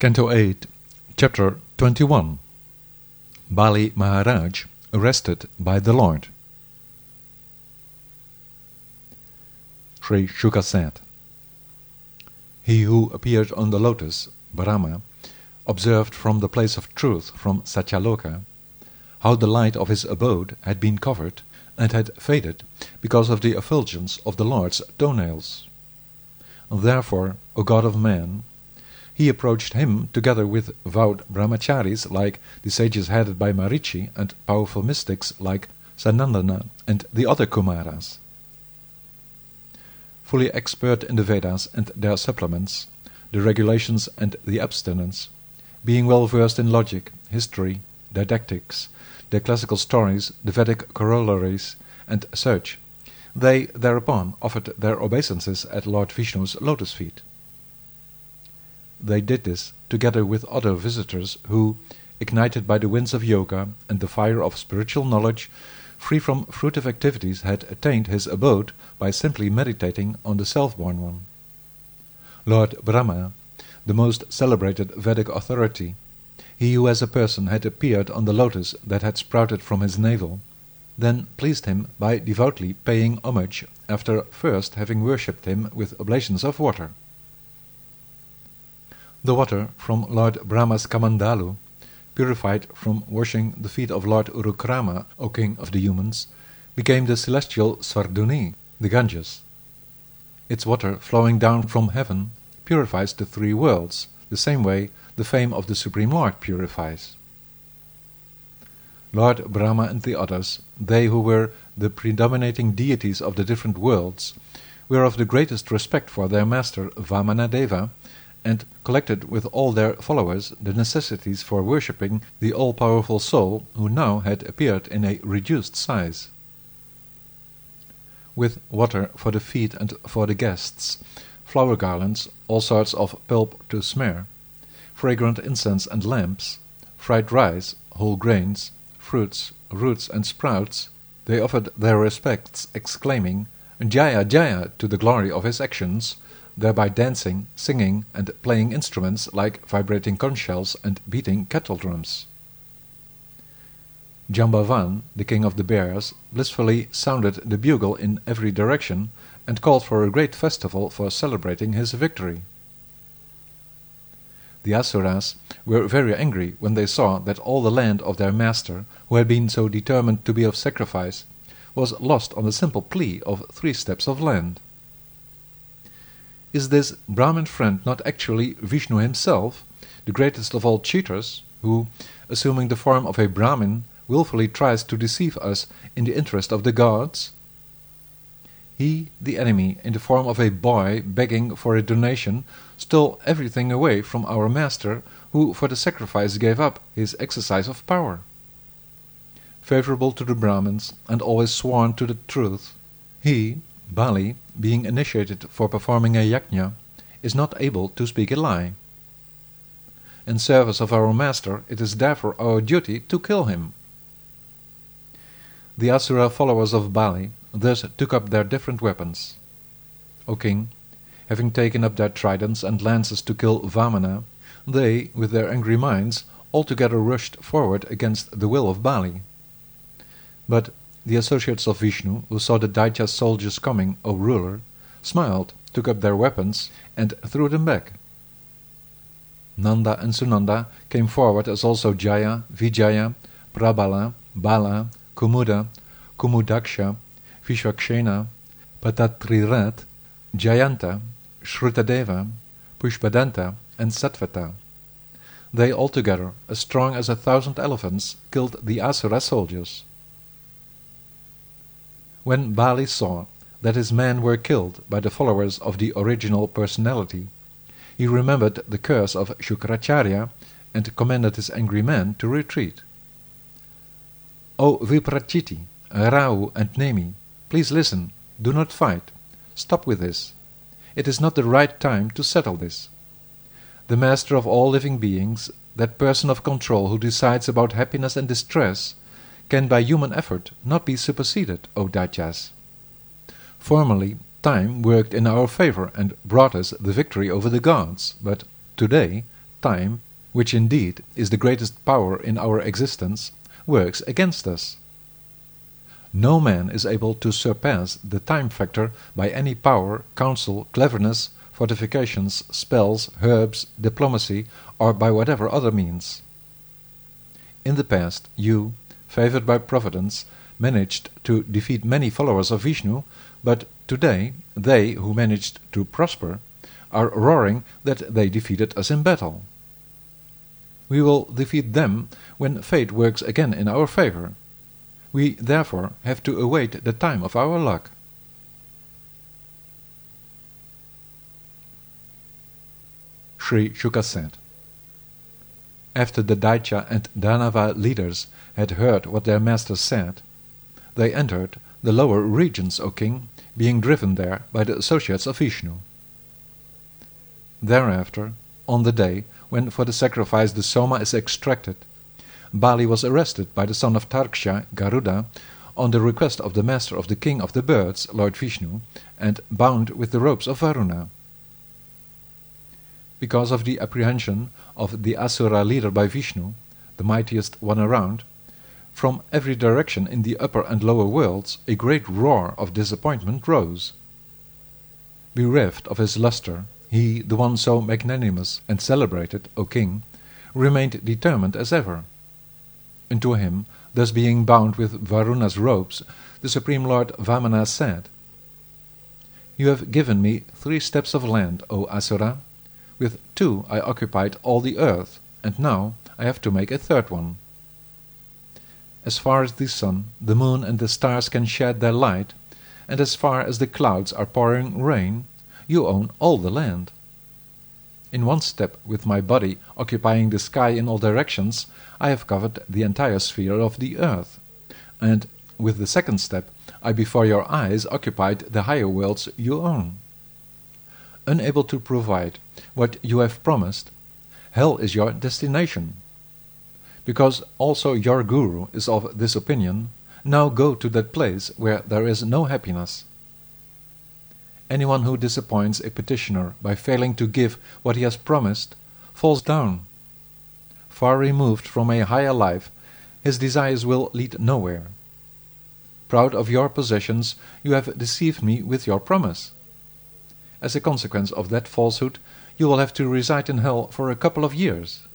Canto 8, Chapter 21. Bali Maharaj arrested by the Lord. Sri Shuka said, He who appeared on the lotus, Brahma, observed from the place of truth, from Satyaloka, how the light of his abode had been covered and had faded because of the effulgence of the Lord's toenails. Therefore, O God of man, he approached him together with vowed brahmacharis like the sages headed by Marichi and powerful mystics like Sanandana and the other Kumaras. Fully expert in the Vedas and their supplements, the regulations and the abstinence, being well versed in logic, history, didactics, the classical stories, the Vedic corollaries, and such, they thereupon offered their obeisances at Lord Vishnu's lotus feet. They did this together with other visitors who, ignited by the winds of yoga and the fire of spiritual knowledge, free from fruitive activities, had attained his abode by simply meditating on the self-born one. Lord Brahma, the most celebrated Vedic authority, he who as a person had appeared on the lotus that had sprouted from his navel, then pleased him by devoutly paying homage after first having worshipped him with oblations of water. The water from Lord Brahma's Kamandalu, purified from washing the feet of Lord Urukrama, O king of the humans, became the celestial Svarduni, the Ganges. Its water flowing down from heaven purifies the three worlds, the same way the fame of the Supreme Lord purifies. Lord Brahma and the others, they who were the predominating deities of the different worlds, were of the greatest respect for their master Vamanadeva, and collected with all their followers the necessities for worshipping the all-powerful soul who now had appeared in a reduced size. With water for the feet and for the guests, flower garlands, all sorts of pulp to smear, fragrant incense and lamps, fried rice, whole grains, fruits, roots and sprouts, they offered their respects, exclaiming, Jaya, Jaya, to the glory of his actions, thereby dancing, singing, and playing instruments like vibrating conch shells and beating kettle drums. Jambavan, the king of the bears, blissfully sounded the bugle in every direction and called for a great festival for celebrating his victory. The Asuras were very angry when they saw that all the land of their master, who had been so determined to be of sacrifice, was lost on the simple plea of 3 steps of land. Is this Brahmin friend not actually Vishnu himself, the greatest of all cheaters, who, assuming the form of a Brahmin, wilfully tries to deceive us in the interest of the gods? He, the enemy, in the form of a boy begging for a donation, stole everything away from our master, who for the sacrifice gave up his exercise of power. Favorable to the Brahmins, and always sworn to the truth, he, Bali, being initiated for performing a yajna, is not able to speak a lie. In service of our master, it is therefore our duty to kill him. The Asura followers of Bali thus took up their different weapons. O king, having taken up their tridents and lances to kill Vamana, they, with their angry minds, altogether rushed forward against the will of Bali. But the associates of Vishnu, who saw the Daitya soldiers coming, O ruler, smiled, took up their weapons, and threw them back. Nanda and Sunanda came forward as also Jaya, Vijaya, Prabala, Bala, Kumuda, Kumudaksha, Vishwakshena, Patatrirat, Jayanta, Shrutadeva, Pushpadanta, and Satvata. They altogether, as strong as 1,000 elephants, killed the Asura soldiers. When Bali saw that his men were killed by the followers of the original personality, he remembered the curse of Shukracharya and commanded his angry men to retreat. O Viprachiti, Rahu and Nemi, please listen, do not fight, stop with this. It is not the right time to settle this. The master of all living beings, that person of control who decides about happiness and distress, can by human effort not be superseded, O Daityas. Formerly, time worked in our favor and brought us the victory over the gods, but today time, which indeed is the greatest power in our existence, works against us. No man is able to surpass the time factor by any power, counsel, cleverness, fortifications, spells, herbs, diplomacy, or by whatever other means. In the past, you, favored by Providence, managed to defeat many followers of Vishnu, but today they who managed to prosper are roaring that they defeated us in battle. We will defeat them when fate works again in our favor. We therefore have to await the time of our luck. Sri Shuka said. After the Daitya and Danava leaders had heard what their master said, they entered the lower regions, O king, being driven there by the associates of Vishnu. Thereafter, on the day when for the sacrifice the soma is extracted, Bali was arrested by the son of Tarksha, Garuda, on the request of the master of the king of the birds, Lord Vishnu, and bound with the ropes of Varuna. Because of the apprehension of the Asura leader by Vishnu, the mightiest one around, from every direction in the upper and lower worlds a great roar of disappointment rose. Bereft of his lustre, he, the one so magnanimous and celebrated, O king, remained determined as ever. And to him, thus being bound with Varuna's ropes, the Supreme Lord Vamana said, "You have given me 3 steps of land, O Asura. With 2 I occupied all the earth, and now I have to make a 3rd one. As far as the sun, the moon and the stars can shed their light, and as far as the clouds are pouring rain, you own all the land. In 1 step, with my body occupying the sky in all directions, I have covered the entire sphere of the earth, and with the 2nd step I before your eyes occupied the higher worlds you own. Unable to provide what you have promised, hell is your destination. Because also your guru is of this opinion, now go to that place where there is no happiness. Anyone who disappoints a petitioner by failing to give what he has promised falls down. Far removed from a higher life, his desires will lead nowhere. Proud of your possessions, you have deceived me with your promise. As a consequence of that falsehood, you will have to reside in hell for a couple of years.